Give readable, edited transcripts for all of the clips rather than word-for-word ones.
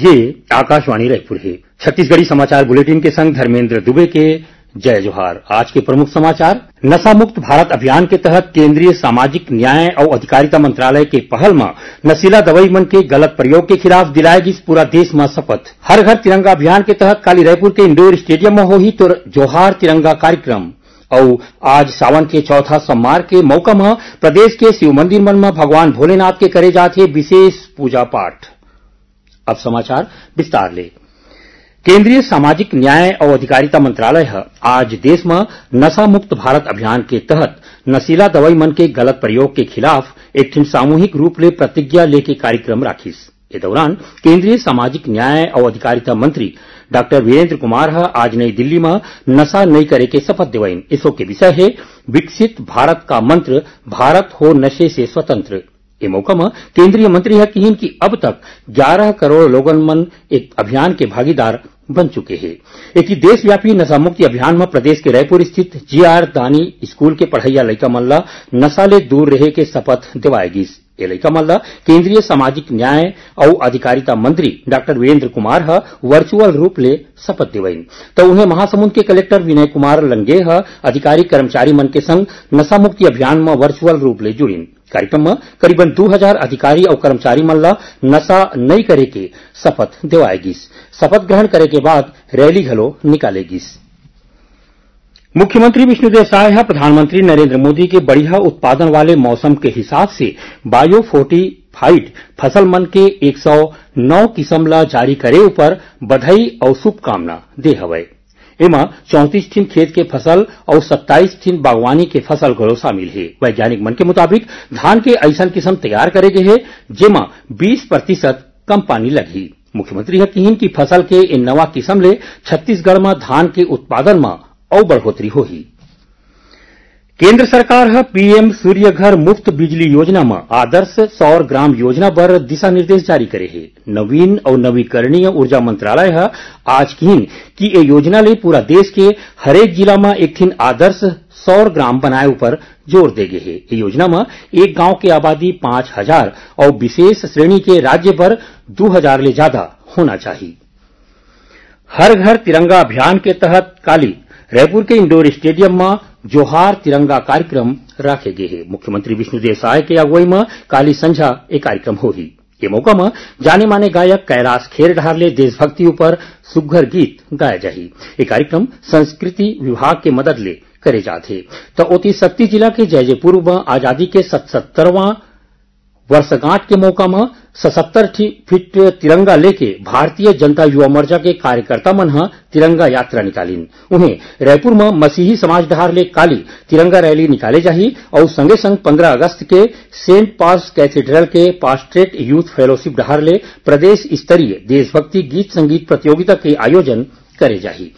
ये आकाशवाणी रायपुर है। छत्तीसगढ़ी समाचार बुलेटिन के संग धर्मेंद्र दुबे के जय जोहार। आज के प्रमुख समाचार। नशा मुक्त भारत अभियान के तहत केंद्रीय सामाजिक न्याय और अधिकारिता मंत्रालय के पहल में नशीला दवाई मन के गलत प्रयोग के खिलाफ दिलाएगी पूरा देश में शपथ। हर घर तिरंगा अभियान के तहत काली रायपुर के इंडोर स्टेडियम में होही तो जोहार तिरंगा कार्यक्रम। और आज सावन के चौथा सोमवार के मौका में प्रदेश के शिव मंदिर मन में भगवान भोलेनाथ के करे जाते विशेष पूजा पाठ। अब समाचार विस्तार ले। केंद्रीय सामाजिक न्याय और अधिकारिता मंत्रालय आज देश में नशा मुक्त भारत अभियान के तहत नशीला दवाई मन के गलत प्रयोग के खिलाफ एक सामूहिक रूप ले प्रतिज्ञा लेके कार्यक्रम राखिस। इस दौरान केंद्रीय सामाजिक न्याय और अधिकारिता मंत्री डॉक्टर वीरेंद्र कुमार आज नई दिल्ली में नशा नहीं करे के शपथ दिवाइन। इसो के विषय है विकसित भारत का मंत्र, भारत हो नशे से स्वतंत्र। ये मौका में केंद्रीय मंत्री कहिन कि अब तक 11 करोड़ लोगन मन एक अभियान के भागीदार बन चुके हैं। एक देशव्यापी नशा मुक्ति अभियान में प्रदेश के रायपुर स्थित जीआर दानी स्कूल के पढ़ैया लइका मन ला नशा ले दूर रहे के शपथ दिवाएगी। ये लइका मन ला केंद्रीय सामाजिक न्याय और अधिकारिता मंत्री डॉक्टर वीरेंद्र कुमार वर्चुअल रूप ले शपथ दिवाइन। तो उन्हें महासमुंद के कलेक्टर विनय कुमार लंगे अधिकारी कर्मचारी मन के संग नशा मुक्ति अभियान में वर्चुअल रूप ले जुड़ीन। कार्यक्रम में करीबन 2000 अधिकारी और कर्मचारी मन ला नशा नहीं करे के शपथ दिवाएगी। शपथ ग्रहण करे के बाद रैली घलो निकालेगी। मुख्यमंत्री विष्णुदेव साय प्रधानमंत्री नरेंद्र मोदी के बढ़िया उत्पादन वाले मौसम के हिसाब से बायो फोर्टिफाइड फसल मन के 109 किस्म ला जारी करे ऊपर बधाई और शुभकामना दे हवय। एमा 34 ठिन खेत के फसल और 27 ठिन बागवानी के फसल घलो शामिल है। वैज्ञानिक मन के मुताबिक धान के ऐसा किस्म तैयार करे गए है जेमा 20% कम पानी लगी। मुख्यमंत्री कहिन कि फसल के इन नवा किस्म ले छत्तीसगढ़ में धान के उत्पादन में और बढ़ोतरी होही। केंद्र सरकार पीएम सूर्य घर मुफ्त बिजली योजना में आदर्श सौर ग्राम योजना पर दिशा निर्देश जारी करे है। नवीन और नवीकरणीय ऊर्जा मंत्रालय आज कहिन कि ये योजना ले पूरा देश के हरेक जिला में एक ठिन आदर्श सौर ग्राम बनाए ऊपर जोर दे गए है। ये योजना में एक गांव की आबादी 5000 और विशेष श्रेणी के राज्य पर 2000 ले ज्यादा होना चाहिए। हर घर तिरंगा अभियान के तहत काली रायपुर के इंडोर स्टेडियम में जोहार तिरंगा कार्यक्रम रखे गए है। मुख्यमंत्री विष्णुदेव साय के अगुवाई में काली संझा एक कार्यक्रम होही। ये मौका में जाने माने गायक कैलाश खेर ढारले देशभक्ति ऊपर सुघर गीत गाया जाही। ये कार्यक्रम संस्कृति विभाग के मदद ले करे जाते। तो ओती शक्ति जिला के जयजयपुर में आजादी के 77वां वर्षगांठ के मौका में 77 फीट तिरंगा लेके भारतीय जनता युवा मोर्चा के कार्यकर्ता मन तिरंगा यात्रा निकालीन। उन्हें रायपुर में मसीही समाज डहार ले काली तिरंगा रैली निकाले जाही और संगे संग 15 अगस्त के सेंट पॉल्स कैथेड्रल के पास्ट्रेट यूथ फेलोशिप डहार ले प्रदेश स्तरीय देशभक्ति गीत संगीत प्रतियोगिता के आयोजन करे जाही।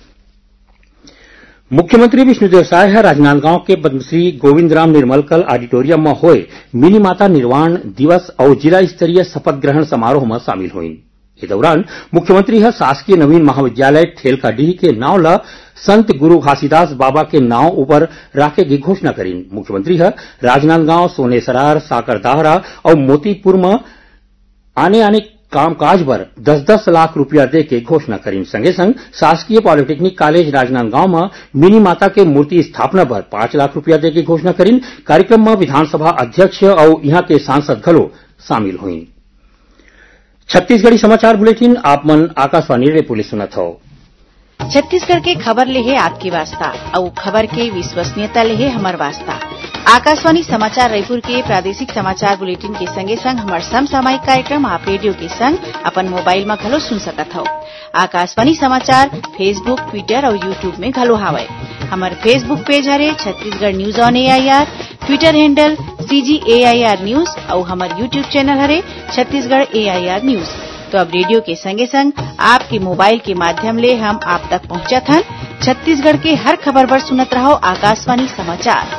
मुख्यमंत्री विष्णुदेव साय राजनांदगांव के पद्मश्री गोविंदराम निर्मलकल ऑडिटोरियम में होए मिनी माता निर्वाण दिवस और जिला स्तरीय शपथ ग्रहण समारोह में शामिल हुईन। इस दौरान मुख्यमंत्री शासकीय नवीन महाविद्यालय ठेलकाडीह के नाव ला संत गुरु घासीदास बाबा के नाव ऊपर राखे की घोषणा करीन। मुख्यमंत्री राजनांदगांव, सोनेसरार, साकरदाहरा और मोतीपुर में आने कामकाज पर 10-10 लाख रुपया दे के घोषणा करीन। संगे संग शासकीय पॉलिटेक्निक कॉलेज राजनांदगांव में मिनी माता के मूर्ति स्थापना पर 5 लाख रुपया दे के घोषणा करीन। कार्यक्रम में विधानसभा अध्यक्ष और यहाँ के सांसद घलो शामिल हुईन। छत्तीसगढ़ी समाचार बुलेटिन आप मन आकाशवाणी रायपुर ले सुनत हो। छत्तीसगढ़ के खबर ले है आपकी वास्ता और खबर के विश्वसनीयता ले है हमार वास्ता। आकाशवाणी समाचार रायपुर के प्रादेशिक समाचार बुलेटिन के संगे संग हमार समसामयिक कार्यक्रम आप रेडियो के संग अपन मोबाइल में घलो सुन सकत हो। आकाशवाणी समाचार फेसबुक, ट्विटर और यूट्यूब में घलो हावय। हमार फेसबुक पेज हरे Chhattisgarh news on AIR, Twitter handle CGAIR news और हमार यूट्यूब चैनल हरे छत्तीसगढ़ AIR न्यूज। तो अब रेडियो के संगे संग आपके मोबाइल के माध्यम ले हम आप तक पहुंचत हन। छत्तीसगढ़ के हर खबर पर सुनत रहो आकाशवाणी समाचार।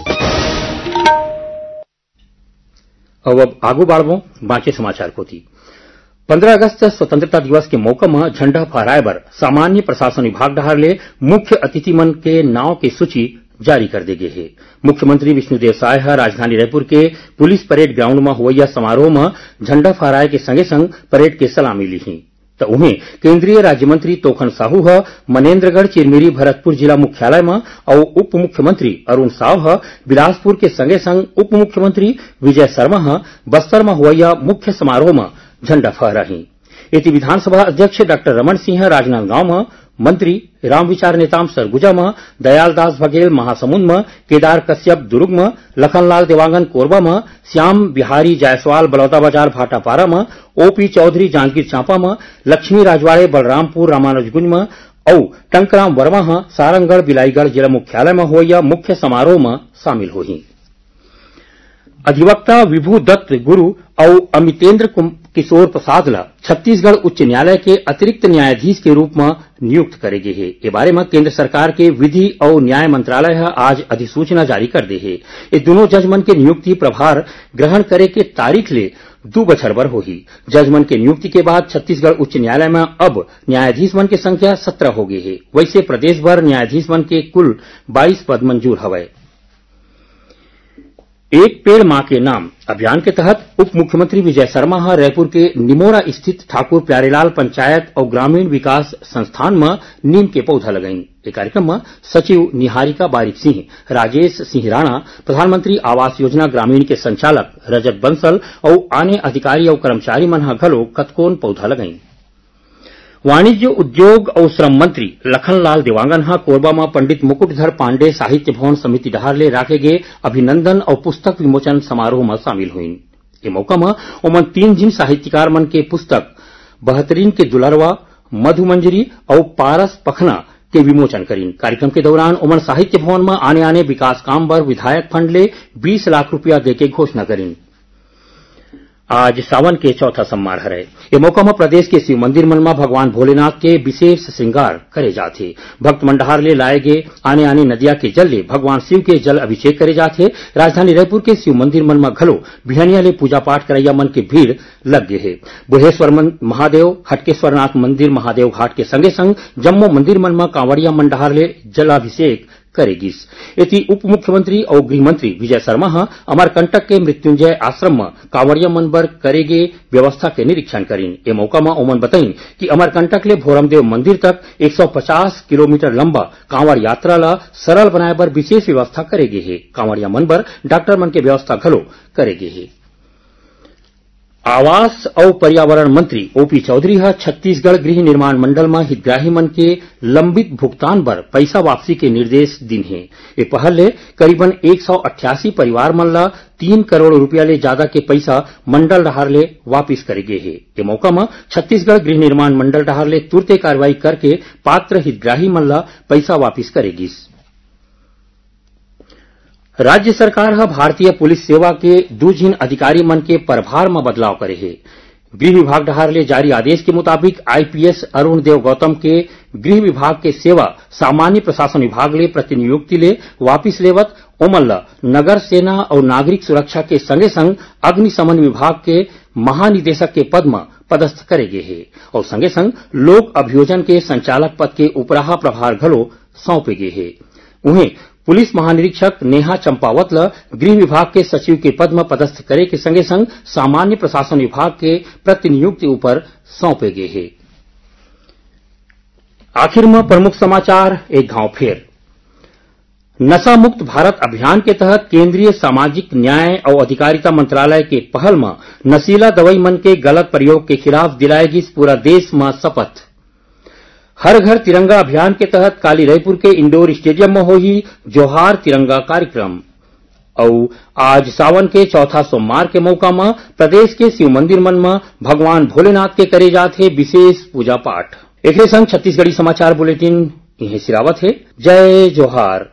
अब आगू बाढ़बो बाँचे समाचार कोती। 15 अगस्त स्वतंत्रता दिवस के मौका में झंडा फहराए बर सामान्य प्रशासन विभाग डहार ले मुख्य अतिथि मन के नाव की सूची जारी कर दी गई है। मुख्यमंत्री विष्णुदेव साय राजधानी रायपुर के पुलिस परेड ग्राउंड में हुआ समारोह में झंडा फहराए के संगे संग परेड के सलामी ली। तो उन्हें केंद्रीय राज्य मंत्री तोखन साहू ह मनेन्द्रगढ़ चिरमिरी भरतपुर जिला मुख्यालय में और उप मुख्यमंत्री अरुण साव ह बिलासपुर के संगे संग उप मुख्यमंत्री विजय शर्मा ह बस्तर में हुआ मुख्य समारोह में झंडा फहराही। इति विधानसभा अध्यक्ष डॉक्टर रमन सिंह राजनांदगांव में, मंत्री रामविचार नेताम सरगुजा में, दयालदास बघेल महासमुंद में, केदार कश्यप दुर्ग में, लखनलाल देवांगन कोरबा में, श्याम बिहारी जायसवाल बलौदाबाजार भाटापारा में, ओपी चौधरी जांजगीर चांपा में, लक्ष्मी राजवाड़े बलरामपुर रामानुजगंज में और टंकराम वर्मा सारंगढ़ बिलाईगढ़ जिला मुख्यालय में हुआ मुख्य समारोह में शामिल हुई। अधिवक्ता विभू दत्त गुरु और अमितेंद्र किशोर प्रसाद ला छत्तीसगढ़ उच्च न्यायालय के अतिरिक्त न्यायाधीश के रूप में नियुक्त करेगे है। ये बारे में केंद्र सरकार के विधि और न्याय मंत्रालय आज अधिसूचना जारी कर दे है। ये दोनों जजमन के नियुक्ति प्रभार ग्रहण करे के तारीख ले 2 बछर बर होही। जजमन के नियुक्ति के बाद छत्तीसगढ़ उच्च न्यायालय में अब न्यायाधीश मन के संख्या 17 हो गई है। वैसे प्रदेश भर न्यायाधीश मन के कुल 22 पद मंजूर हवै। एक पेड़ मां के नाम अभियान के तहत उप मुख्यमंत्री विजय शर्मा रायपुर के निमोरा स्थित ठाकुर प्यारेलाल पंचायत और ग्रामीण विकास संस्थान में नीम के पौधा लगाई। इस कार्यक्रम में सचिव निहारिका बारिक सिंह, राजेश सिंह राणा, प्रधानमंत्री आवास योजना ग्रामीण के संचालक रजत बंसल और आने अधिकारी और कर्मचारी मन घलो कतकोन पौधा लगाई। वाणिज्य उद्योग और श्रम मंत्री लखनलाल देवांगन कोरबा में पंडित मुकुटधर पांडे साहित्य भवन समिति डहार ले राखे गए अभिनंदन और पुस्तक विमोचन समारोह में शामिल हुई। ये मौका में ओमन 3 जिन साहित्यकार मन के पुस्तक बहतरीन के दुलरवा, मधुमंजरी और पारस पखना के विमोचन करीन। कार्यक्रम के दौरान ओमन साहित्य भवन में आने आने विकास काम पर विधायक फंड ले 20 लाख रुपया देके घोषणा करीन। आज सावन के चौथा सोमवार है। ये मौका में प्रदेश के शिव मंदिर मन में भगवान भोलेनाथ के विशेष श्रृंगार करे जाते। भक्त मंडहार ले लाए गए आने आने नदिया के जल ले भगवान शिव के जल अभिषेक करे जाते। राजधानी रायपुर के शिव मंदिर मन में घलो बिहनिया ले पूजा पाठ करैया मन के भीड़ लग गए है। बुढ़ेश्वर महादेव, हटकेश्वरनाथ मंदिर महादेव घाट के संगे संग जम्मू मंदिर मन में कांवड़िया मंडहार ले जलाभिषेक करेगिस। इति उप मुख्यमंत्री और गृह मंत्री विजय शर्मा अमरकंटक के मृत्युंजय आश्रम में कांवड़िया मन बर करेगे व्यवस्था के निरीक्षण करीन। ये मौका में ओमन बताइन कि अमरकंटक ले भोरमदेव मंदिर तक 150 किलोमीटर लंबा कांवड़ यात्रा ला सरल बनाए बर विशेष व्यवस्था करेगे है। कांवड़िया मन बर डॉक्टर मन के व्यवस्था घलो करेगे है। आवास और पर्यावरण मंत्री ओपी चौधरी छत्तीसगढ़ गृह निर्माण मंडल में हितग्राही मन के लंबित भुगतान पर पैसा वापसी के निर्देश दिन है। ये पहल ले करीबन 188 परिवार मन ला 3 करोड़ रुपया ले ज्यादा के पैसा मंडल डहार ले वापिस करेगे है। ये मौका में छत्तीसगढ़ गृह निर्माण मंडल डहार ले तुरते कार्रवाई करके पात्र हितग्राही मन ला पैसा वापिस करेगी। राज्य सरकार भारतीय पुलिस सेवा के 2 जिन अधिकारी मन के प्रभार में बदलाव करे है। गृह विभाग डहार ले जारी आदेश के मुताबिक आईपीएस अरुण देव गौतम के गृह विभाग के सेवा सामान्य प्रशासन विभाग ले प्रतिनियुक्ति ले वापिस लेवत ओमन ला नगर सेना और नागरिक सुरक्षा के संगे संग अग्निशमन विभाग के महानिदेशक के पद में पदस्थ करेगे है और संगे संग लोक अभियोजन के संचालक पद के उपराहा प्रभार घलो सौंपेगे है। उन्हें पुलिस महानिरीक्षक नेहा चंपावत गृह विभाग के सचिव के पद में पदस्थ करे के संगे संग सामान्य प्रशासन विभाग के प्रतिनियुक्ति ऊपर सौंपे गए है। आखिर में प्रमुख समाचार एक घाव फेर। नशा मुक्त भारत अभियान के तहत केंद्रीय सामाजिक न्याय और अधिकारिता मंत्रालय के पहल में नशीला दवाई मन के गलत प्रयोग के खिलाफ दिलाएगी पूरा देश में शपथ। हर घर तिरंगा अभियान के तहत काली रायपुर के इंडोर स्टेडियम में होगी जोहार तिरंगा कार्यक्रम। और आज सावन के चौथा सोमवार के मौका में प्रदेश के शिव मंदिर मन में भगवान भोलेनाथ के करे जाते विशेष पूजा पाठ। एक संग छत्तीसगढ़ी समाचार बुलेटिन इन्हें सिरावत है। जय जोहार।